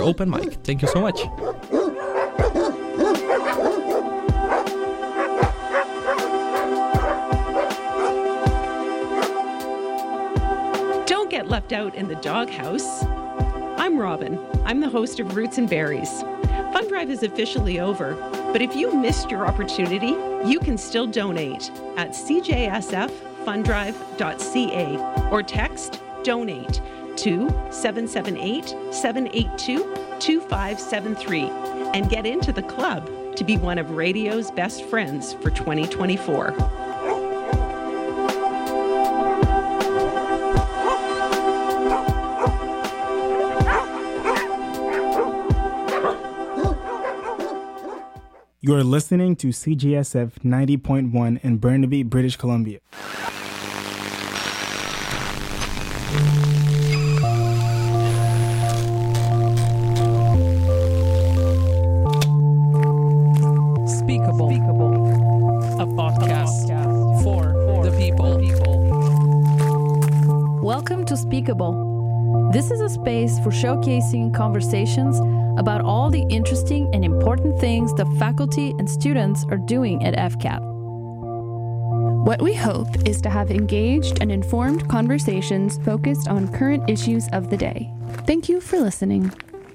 open mic. Thank you so much. Don't get left out in the doghouse. I'm Robin. I'm the host of Roots and Berries. Fund Drive is officially over, but if you missed your opportunity, you can still donate at cjsffundrive.ca or text DONATE to 778-782-2573 and get into the club to be one of radio's best friends for 2024. You're listening to CJSF 90.1 in Burnaby, British Columbia. Speakable. A podcast for the people. Welcome to Speakable. This is a space for showcasing conversations about all the interesting and important things the faculty and students are doing at FCAT. What we hope is to have engaged and informed conversations focused on current issues of the day. Thank you for listening.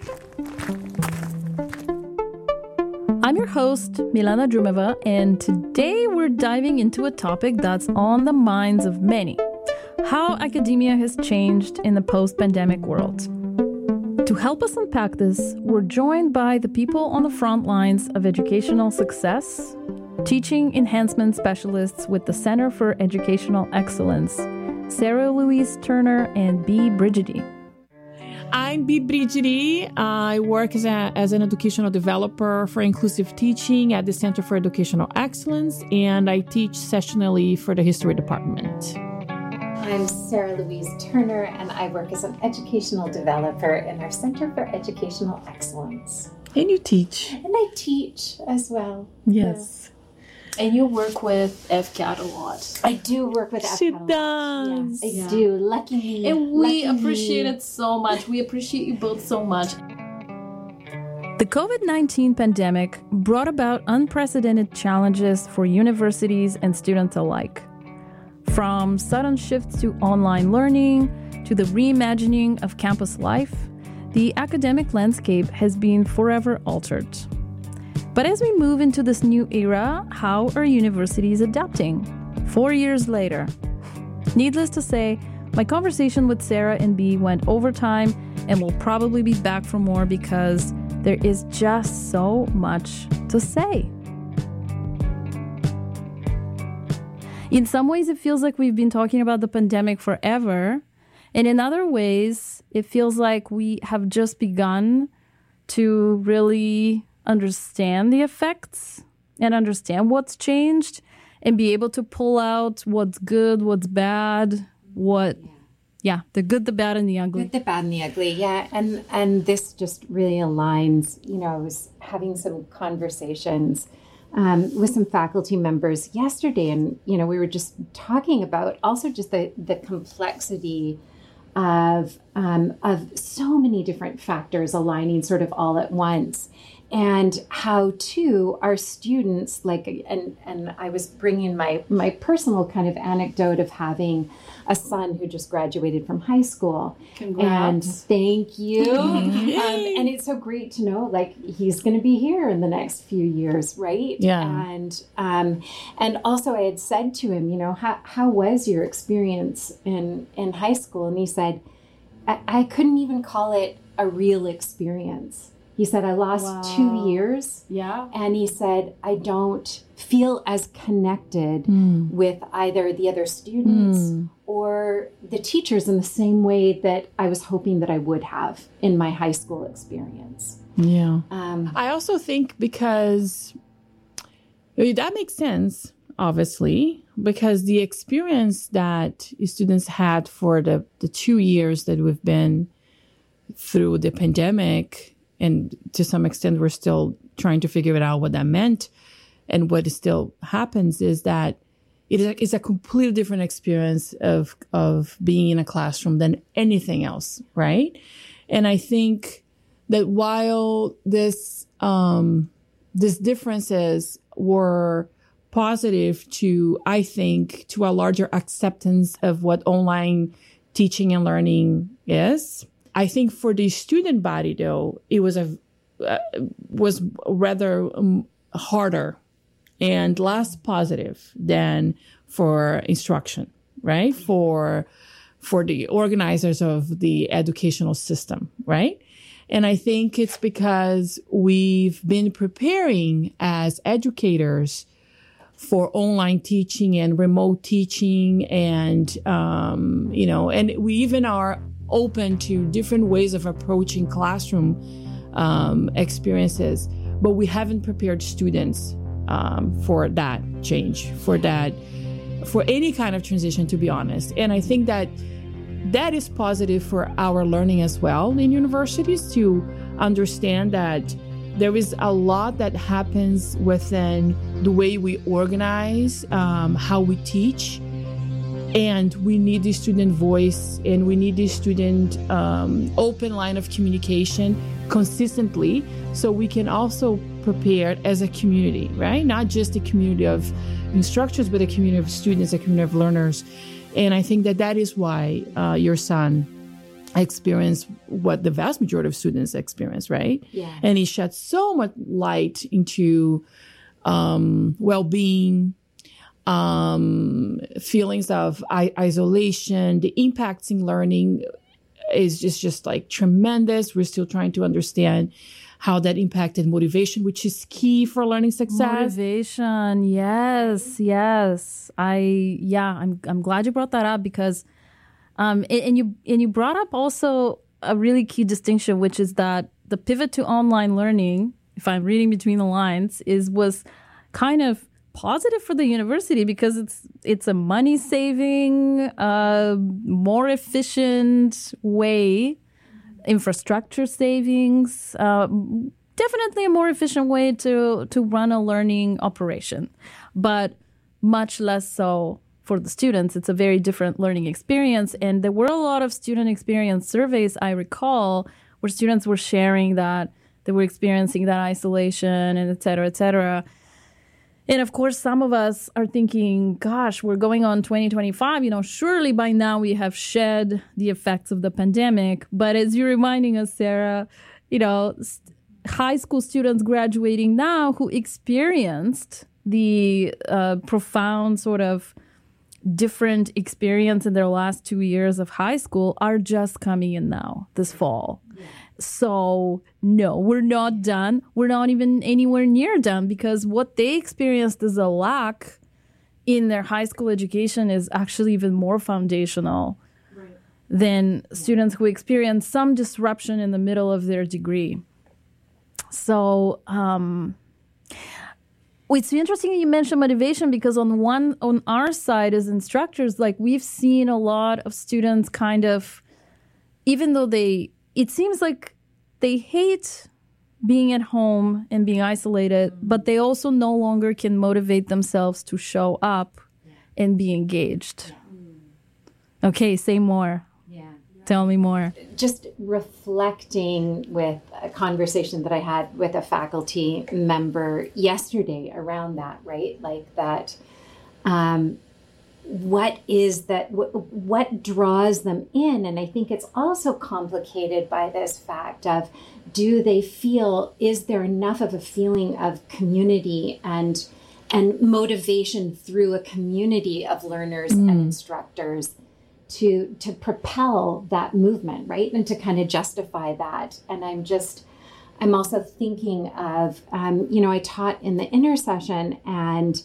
I'm your host, Milana Drumeva, and today we're diving into a topic that's on the minds of many: how academia has changed in the post-pandemic world. To help us unpack this, we're joined by the people on the front lines of educational success, teaching enhancement specialists with the Center for Educational Excellence, Sarah Louise Turner and B. Brigidi. I'm B. Brigidi. I work as an educational developer for inclusive teaching at the Center for Educational Excellence, and I teach sessionally for the History Department. I'm Sarah Louise Turner, and I work as an educational developer in our Center for Educational Excellence. And you teach. And I teach as well. Yes. And you work with FCAT a lot. I do work with FCAT She a lot. does. Yes, I do. Lucky me. And we Lucky appreciate me. it so much. We appreciate you both so much. The COVID-19 pandemic brought about unprecedented challenges for universities and students alike. From sudden shifts to online learning to the reimagining of campus life, the academic landscape has been forever altered. But as we move into this new era, how are universities adapting? 4 years later. Needless to say, my conversation with Sarah and B went overtime, and we'll probably be back for more because there is just so much to say. In some ways, it feels like we've been talking about the pandemic forever. And in other ways, it feels like we have just begun to really understand the effects and understand what's changed and be able to pull out what's good, what's bad, the good, the bad, and the ugly. Good, the bad, and the ugly, yeah. And this just really aligns. I was having some conversations with some faculty members yesterday, and we were just talking about also just the complexity of so many different factors aligning sort of all at once, and how too our students and I was bringing my personal kind of anecdote of having a son who just graduated from high school. Congrats. And thank you. And it's so great to know he's going to be here in the next few years, right? Yeah. And also I had said to him, how was your experience in high school? And he said, I couldn't even call it a real experience. He said, I lost 2 years. Yeah. And he said, I don't feel as connected with either the other students or the teachers in the same way that I was hoping that I would have in my high school experience. Yeah. I also think because that makes sense, obviously, because the experience that students had for the 2 years that we've been through the pandemic, and to some extent, we're still trying to figure it out what that meant. And what still happens is that it's a completely different experience of being in a classroom than anything else, right? And I think that while these differences were positive to, I think, to a larger acceptance of what online teaching and learning is, I think for the student body, though, it was rather harder and less positive than for instruction, right? For the organizers of the educational system, right? And I think it's because we've been preparing as educators for online teaching and remote teaching and, and we even are open to different ways of approaching classroom experiences, but we haven't prepared students for that change, for any kind of transition, to be honest. And I think that is positive for our learning as well in universities, to understand that there is a lot that happens within the way we organize, how we teach, and we need the student voice and we need the student open line of communication consistently, so we can also prepare as a community, right? Not just a community of instructors, but a community of students, a community of learners. And I think that is why your son experienced what the vast majority of students experience, right? Yeah. And he shed so much light into well-being, feelings of isolation. The impacts in learning is just like tremendous. We're still trying to understand how that impacted motivation, which is key for learning success. Motivation, yes. I'm glad you brought that up, because and you brought up also a really key distinction, which is that the pivot to online learning, if I'm reading between the lines, was kind of positive for the university, because it's a money saving, more efficient way. Infrastructure savings, definitely a more efficient way to run a learning operation, but much less so for the students. It's a very different learning experience. And there were a lot of student experience surveys, I recall, where students were sharing that they were experiencing that isolation and et cetera, et cetera. And of course, some of us are thinking, gosh, we're going on 2025. Surely by now we have shed the effects of the pandemic. But as you're reminding us, Sarah, high school students graduating now who experienced the profound sort of different experience in their last 2 years of high school are just coming in now this fall. Yeah. So no, we're not done. We're not even anywhere near done, because what they experienced as a lack in their high school education is actually even more foundational than students who experience some disruption in the middle of their degree. So it's interesting that you mentioned motivation, because on our side as instructors, like, we've seen a lot of students kind of, even though it seems like they hate being at home and being isolated, but they also no longer can motivate themselves to show up and be engaged. Okay, say more. Yeah. Tell me more. Just reflecting with a conversation that I had with a faculty member yesterday around that, right? Like that, what is that, what draws them in? And I think it's also complicated by this fact of, do they feel, is there enough of a feeling of community and motivation through a community of learners and instructors to propel that movement, right? And to kind of justify that. And I'm also thinking of, I taught in the intercession, and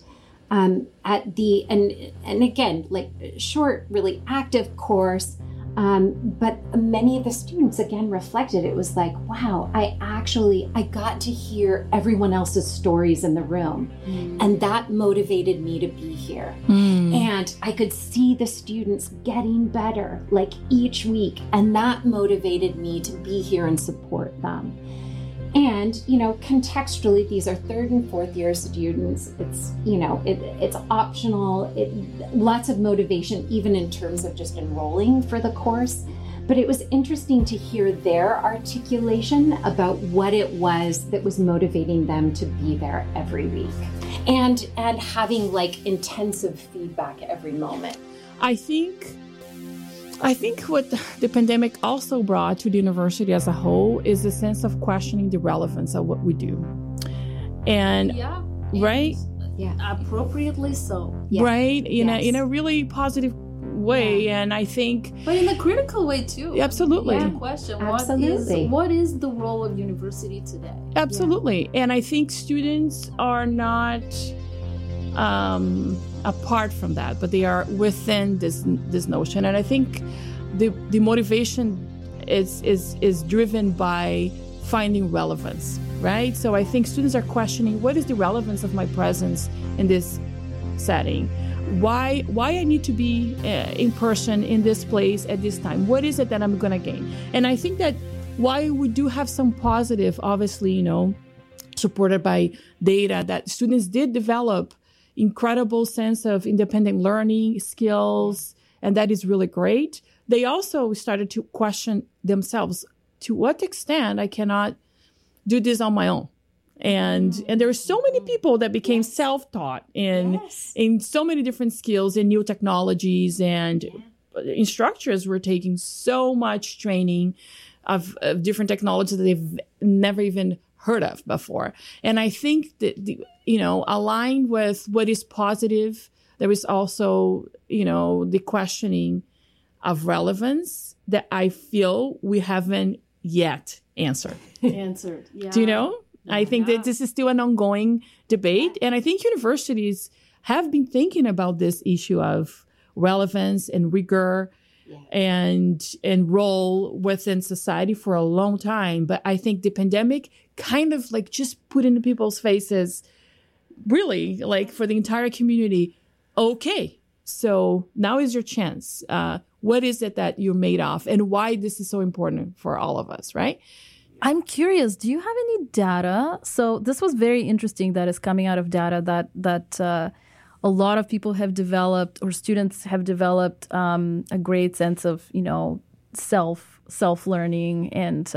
and again, like, short, really active course. But many of the students again reflected, it was like, wow, I got to hear everyone else's stories in the room. And that motivated me to be here. And I could see the students getting better, like, each week. And that motivated me to be here and support them. And, contextually, these are 3rd and 4th year students. It's, it's optional. Lots of motivation, even in terms of just enrolling for the course. But it was interesting to hear their articulation about what it was that was motivating them to be there every week and having like intensive feedback every moment. I think what the pandemic also brought to the university as a whole is a sense of questioning the relevance of what we do. And right? Yeah. Appropriately so. Yeah. Right? In a really positive way. Yeah. And I think, but in a critical way too. Absolutely. Yeah. Question. Absolutely. What is the role of university today? Absolutely. Yeah. And I think students are not apart from that, but they are within this notion. And I think the motivation is driven by finding relevance, right? So I think students are questioning, what is the relevance of my presence in this setting? Why I need to be in person in this place at this time? What is it that I'm going to gain? And I think that while we do have some positive, obviously, supported by data, that students did develop incredible sense of independent learning skills, and that is really great. They also started to question themselves, to what extent I cannot do this on my own. And there are so many people that became self-taught in so many different skills and new technologies, and instructors were taking so much training of different technologies that they've never even heard of before. And I think that, aligned with what is positive, there is also, the questioning of relevance that I feel we haven't yet answered. Yeah. Do you know? I think that this is still an ongoing debate. And I think universities have been thinking about this issue of relevance and rigor and role within society for a long time. But I think the pandemic kind of like just put into people's faces, really, like for the entire community, okay, so now is your chance. What is it that you're made of, and why this is so important for all of us, right? I'm curious, do you have any data? So this was very interesting that is coming out of data that a lot of people have developed, or students have developed, a great sense of, self-learning and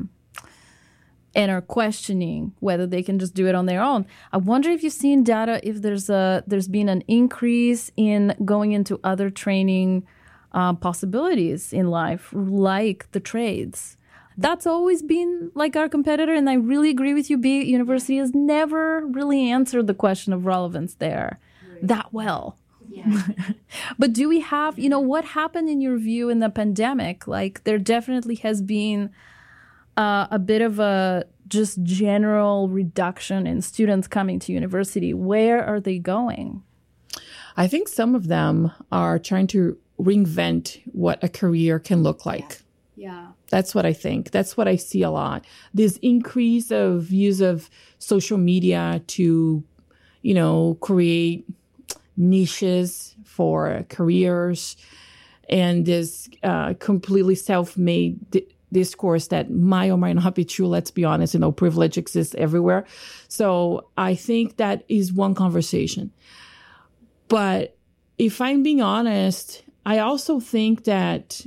are questioning whether they can just do it on their own. I wonder if you've seen data, if there's been an increase in going into other training possibilities in life, like the trades. That's always been like our competitor, and I really agree with you. University has never really answered the question of relevance there that well. Yeah. But do we have, what happened in your view in the pandemic? Like there definitely has been a bit of a just general reduction in students coming to university. Where are they going? I think some of them are trying to reinvent what a career can look like. Yeah. That's what I think. That's what I see a lot. This increase of use of social media to, create niches for careers, and this completely self-made discourse that might or might not be true. Let's be honest, privilege exists everywhere. So I think that is one conversation. But if I'm being honest, I also think that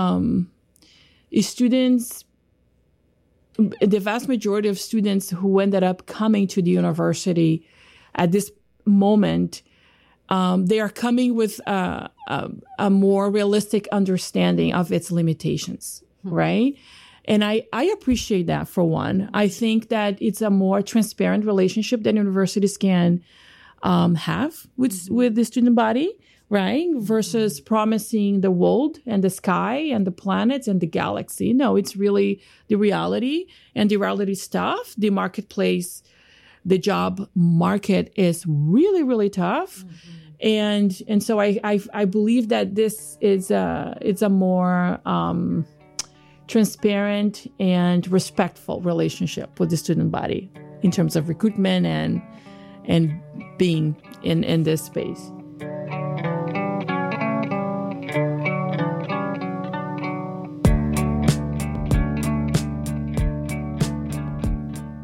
students, the vast majority of students who ended up coming to the university at this moment, they are coming with a more realistic understanding of its limitations, right? And I appreciate that, for one. I think that it's a more transparent relationship that universities can have with the student body, right? Versus promising the world and the sky and the planets and the galaxy. No, it's really the reality, and the reality stuff. The marketplace, the job market is really, really tough. And so I believe that this is it's a more transparent and respectful relationship with the student body in terms of recruitment and being in this space.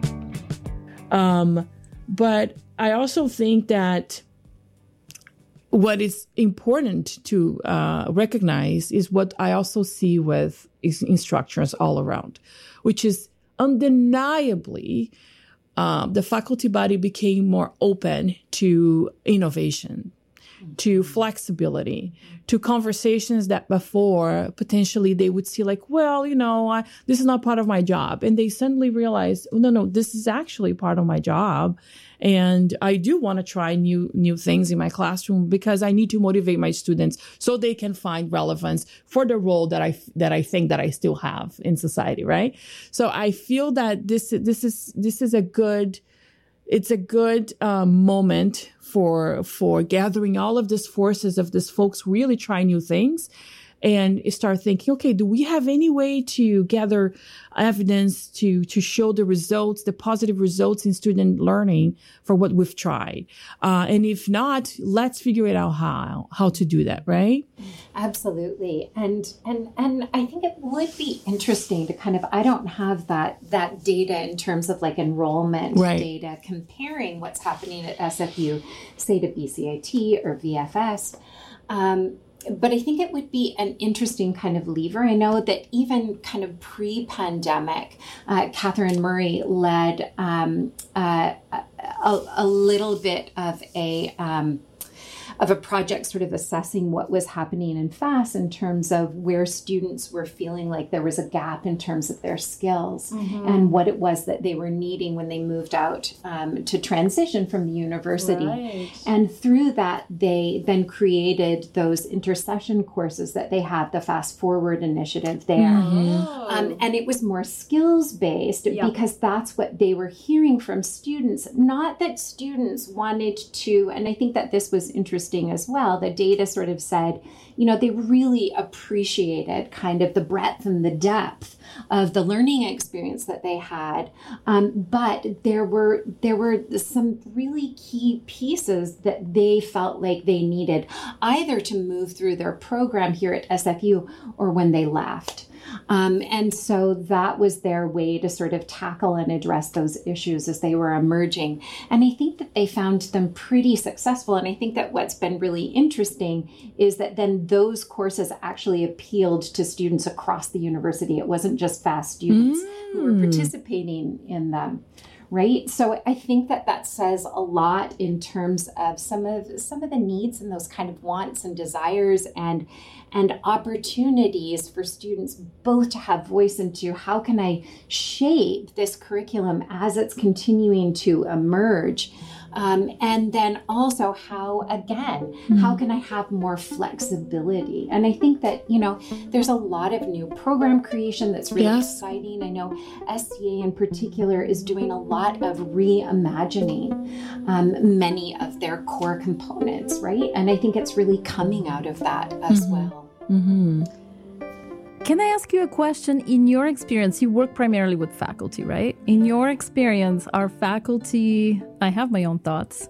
But I also think that what is important to recognize is what I also see with instructors all around, which is undeniably the faculty body became more open to innovation, to flexibility, to conversations that before potentially they would see like, well, this is not part of my job. And they suddenly realize, oh, no, this is actually part of my job. And I do want to try new things in my classroom because I need to motivate my students so they can find relevance for the role that I think that I still have in society, right? So I feel that this is a good moment for gathering all of these forces of these folks really try new things and start thinking, okay, do we have any way to gather evidence to show the results, the positive results in student learning for what we've tried? And if not, let's figure it out how to do that, right? Absolutely. And I think it would be interesting to kind of, I don't have that data in terms of like enrollment data comparing what's happening at SFU, say to BCIT or VFS. But I think it would be an interesting kind of lever. I know that even kind of pre-pandemic, Catherine Murray led a little bit of a project sort of assessing what was happening in FAST in terms of where students were feeling like there was a gap in terms of their skills and what it was that they were needing when they moved out to transition from the university. Right. And through that, they then created those intercession courses that they had, the Fast Forward initiative there. And it was more skills-based because that's what they were hearing from students, not that students wanted to, and I think that this was interesting as well. The data sort of said, they really appreciated kind of the breadth and the depth of the learning experience that they had. But there were some really key pieces that they felt like they needed either to move through their program here at SFU or when they left. And so that was their way to sort of tackle and address those issues as they were emerging. And I think that they found them pretty successful. And I think that what's been really interesting is that then those courses actually appealed to students across the university. It wasn't just FAST students who were participating in them. Right. So I think that says a lot in terms of some of the needs and those kind of wants and desires and opportunities for students both to have voice into how can I shape this curriculum as it's continuing to emerge. And then also how can I have more flexibility? And I think that, there's a lot of new program creation that's really exciting. I know SCA in particular is doing a lot of reimagining many of their core components, right? And I think it's really coming out of that as well. Mm-hmm. Can I ask you a question? In your experience, you work primarily with faculty, right? In your experience, are faculty, I have my own thoughts,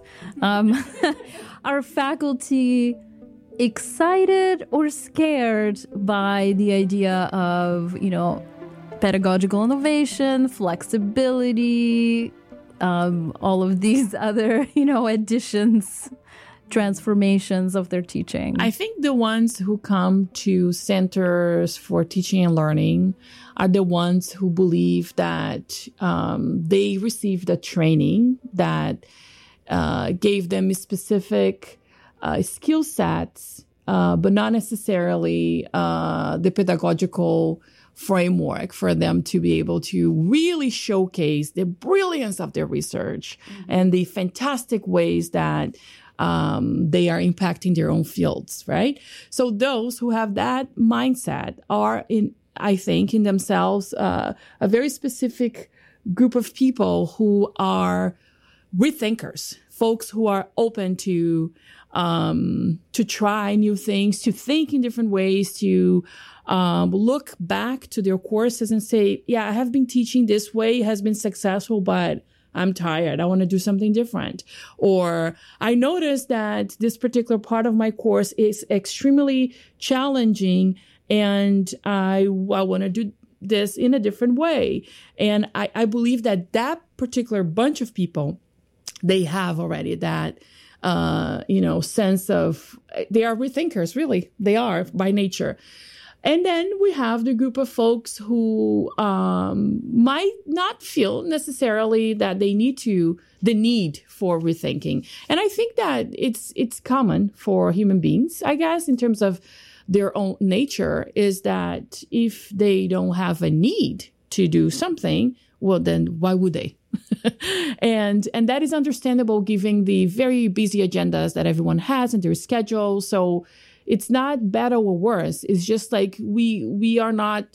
are faculty excited or scared by the idea of, pedagogical innovation, flexibility, all of these other, additions, transformations of their teaching? I think the ones who come to centers for teaching and learning are the ones who believe that they received a training that gave them specific skill sets, but not necessarily the pedagogical framework for them to be able to really showcase the brilliance of their research and the fantastic ways that they are impacting their own fields, right? So those who have that mindset are, I think, in themselves, a very specific group of people who are rethinkers, folks who are open to try new things, to think in different ways, to look back to their courses and say, yeah, I have been teaching this way, it has been successful, but I'm tired. I want to do something different. Or I noticed that this particular part of my course is extremely challenging and I want to do this in a different way. And I believe that particular bunch of people, they have already that sense of, they are rethinkers, really. They are by nature. And then we have the group of folks who might not feel necessarily that they need for rethinking. And I think that it's common for human beings, I guess, in terms of their own nature, is that if they don't have a need to do something, well, then why would they? and that is understandable given the very busy agendas that everyone has and their schedule. So it's not better or worse. It's just like we are not,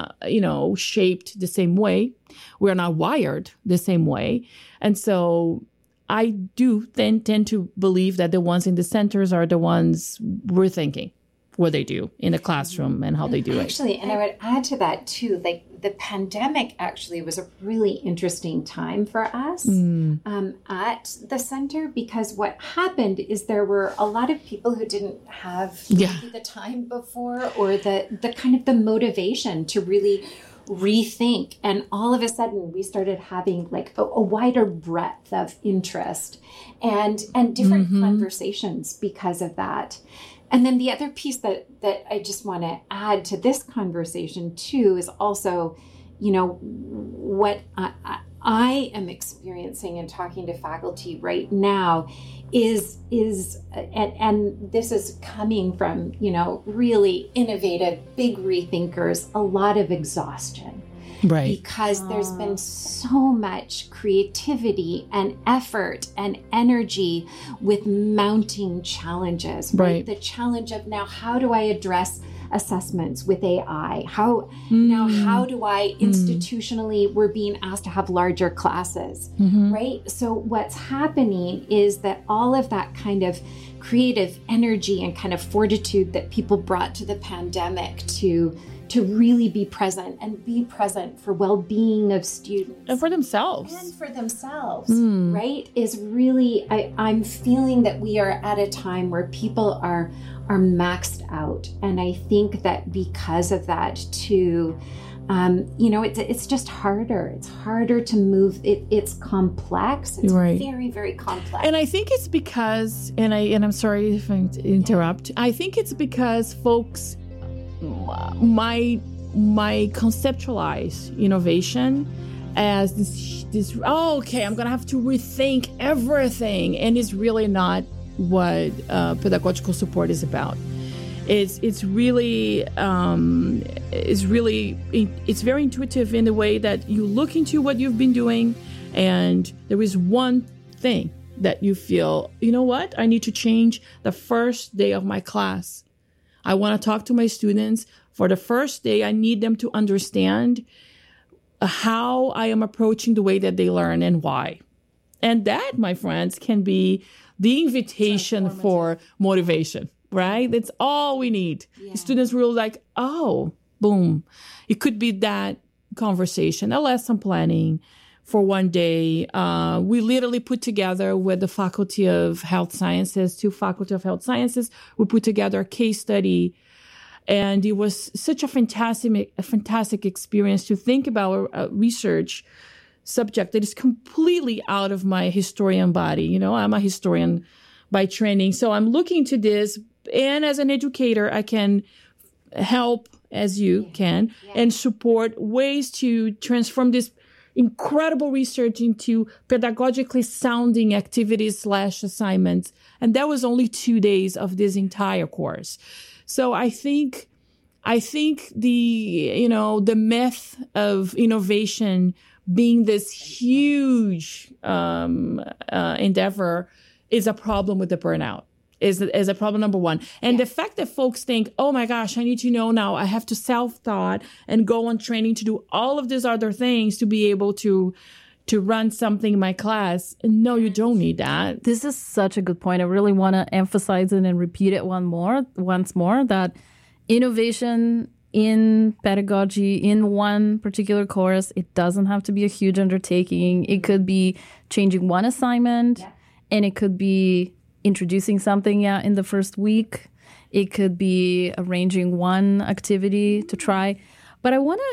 shaped the same way. We're not wired the same way. And so I do tend to believe that the ones in the centers are the ones we're thinking what they do in the classroom and how they do it. Actually, and I would add to that too, like the pandemic actually was a really interesting time for us at the center, because what happened is there were a lot of people who didn't have maybe the time before or the kind of the motivation to really rethink. And all of a sudden we started having like a wider breadth of interest and different conversations because of that. And then the other piece that I just want to add to this conversation too is also, what I am experiencing and talking to faculty right now is and this is coming from, really innovative, big rethinkers, a lot of exhaustion. Right. Because there's been so much creativity and effort and energy with mounting challenges, right? The challenge of now, how do I address assessments with AI? How do I institutionally, we're being asked to have larger classes, right? So what's happening is that all of that kind of creative energy and kind of fortitude that people brought to the pandemic to really be present and be present for well-being of students. And for themselves. Right? Is really, I'm feeling that we are at a time where people are maxed out. And I think that because of that too, it's just harder. It's harder to move. It's complex. It's very, very complex. And I think it's because, and I'm sorry if I interrupt, I think it's because folks might conceptualize innovation as this I'm gonna have to rethink everything, and it's really not what pedagogical support is about. It's very intuitive in the way that you look into what you've been doing, and there is one thing that you feel, what, I need to change the first day of my class. I want to talk to my students. For the first day, I need them to understand how I am approaching the way that they learn and why. And that, my friends, can be the invitation for motivation, right? That's all we need. Yeah. Students will like, oh, boom. It could be that conversation, a lesson planning for one day. We literally put together with the Faculty of Health Sciences, two Faculty of Health Sciences, we put together a case study. And it was such a fantastic experience to think about a research subject that is completely out of my historian body. I'm a historian by training. So I'm looking to this, and as an educator, I can help, as you can, and support ways to transform this incredible research into pedagogically sounding activities / assignments. And that was only 2 days of this entire course. So I think the myth of innovation being this huge endeavor is a problem with the burnout. Is a problem number one. And the fact that folks think, oh my gosh, I need to know now, I have to self-taught and go on training to do all of these other things to be able to run something in my class. No, you don't need that. This is such a good point. I really want to emphasize it and repeat it once more, that innovation in pedagogy in one particular course, it doesn't have to be a huge undertaking. It could be changing one assignment, and it could be introducing something in the first week. It could be arranging one activity to try. But I want to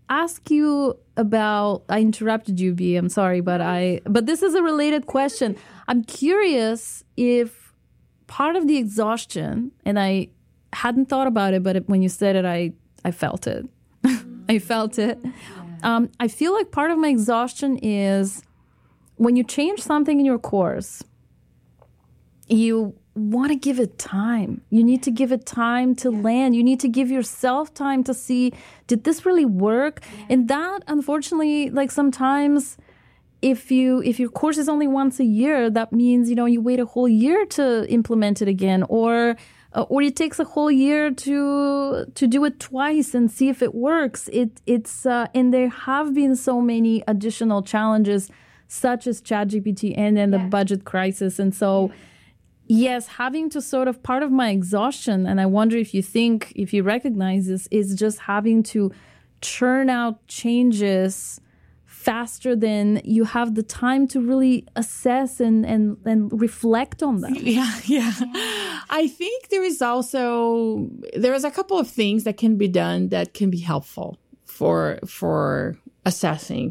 ask you about, I interrupted you, B, I'm sorry, but this is a related question. I'm curious if part of the exhaustion, and I hadn't thought about it, but when you said it, I felt it. I felt it. I feel like part of my exhaustion is when you change something in your course, you want to give it time. You need to give it time to land. You need to give yourself time to see, did this really work? And that, unfortunately, like sometimes if your course is only once a year, that means, you wait a whole year to implement it again, or it takes a whole year to do it twice and see if it works. And there have been so many additional challenges, such as ChatGPT and then the budget crisis. And so, yes, having to sort of, part of my exhaustion, and I wonder if you recognize this, is just having to churn out changes faster than you have the time to really assess and reflect on them. Yeah. I think there is a couple of things that can be done that can be helpful for assessing.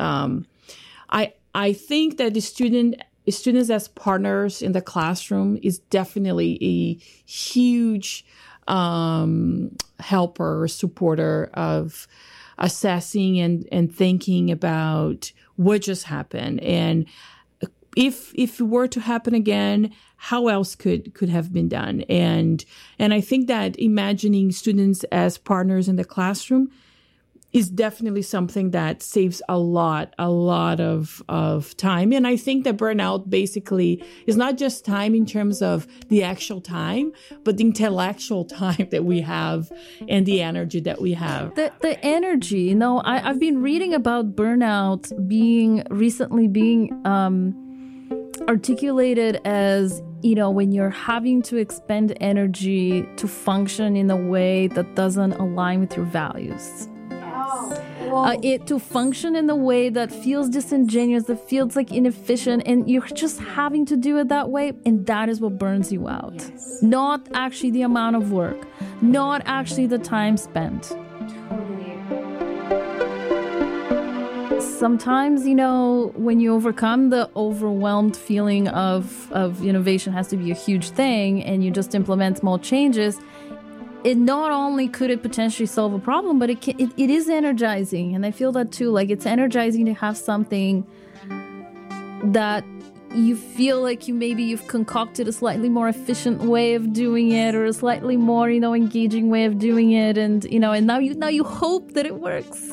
I think that the students as partners in the classroom is definitely a huge helper or supporter of assessing and thinking about what just happened. And if it were to happen again, how else could have been done? And I think that imagining students as partners in the classroom is definitely something that saves a lot of time. And I think that burnout basically is not just time in terms of the actual time, but the intellectual time that we have and the energy that we have. The energy, I've been reading about burnout recently being articulated as, when you're having to expend energy to function in a way that doesn't align with your values. To function in a way that feels disingenuous, that feels like inefficient, and you're just having to do it that way, and that is what burns you out. Yes. Not actually the amount of work, not actually the time spent. Totally. Sometimes, when you overcome the overwhelmed feeling of innovation has to be a huge thing, and you just implement small changes, it not only could it potentially solve a problem, but it is energizing. And I feel that too. Like, it's energizing to have something that you feel like you've concocted a slightly more efficient way of doing it, or a slightly more, engaging way of doing it. And, and now you hope that it works.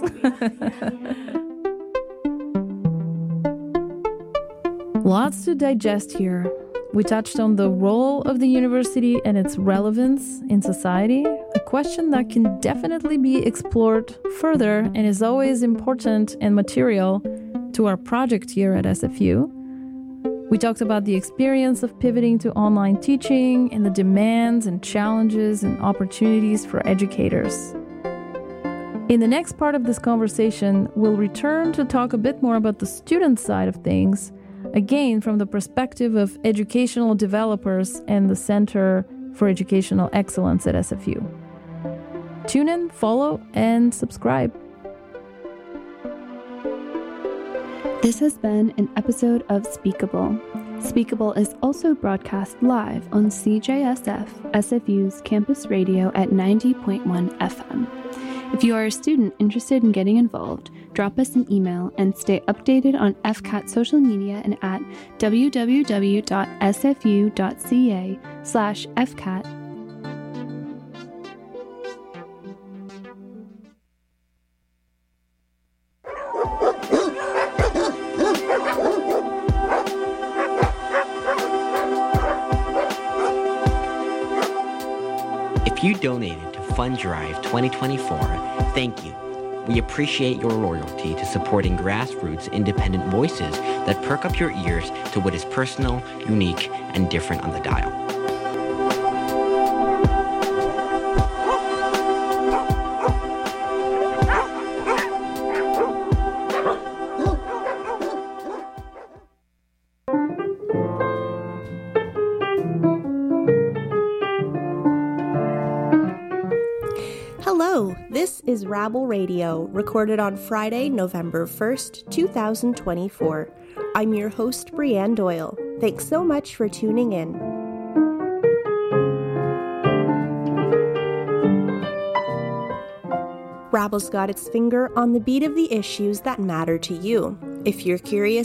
Lots to digest here. We touched on the role of the university and its relevance in society, a question that can definitely be explored further and is always important and material to our project here at SFU. We talked about the experience of pivoting to online teaching and the demands and challenges and opportunities for educators. In the next part of this conversation, we'll return to talk a bit more about the student side of things, again, from the perspective of educational developers and the Center for Educational Excellence at SFU. Tune in, follow, and subscribe. This has been an episode of Speakable. Speakable is also broadcast live on CJSF, SFU's campus radio at 90.1 FM. If you are a student interested in getting involved, drop us an email and stay updated on FCAT social media and at www.sfu.ca/FCAT. If you donated to Fund Drive 2024, thank you. We appreciate your loyalty to supporting grassroots independent voices that perk up your ears to what is personal, unique, and different on the dial. Hello, this is Rabble Radio, recorded on Friday, November 1st, 2024. I'm your host, Brianne Doyle. Thanks so much for tuning in. Rabble's got its finger on the beat of the issues that matter to you. If you're curious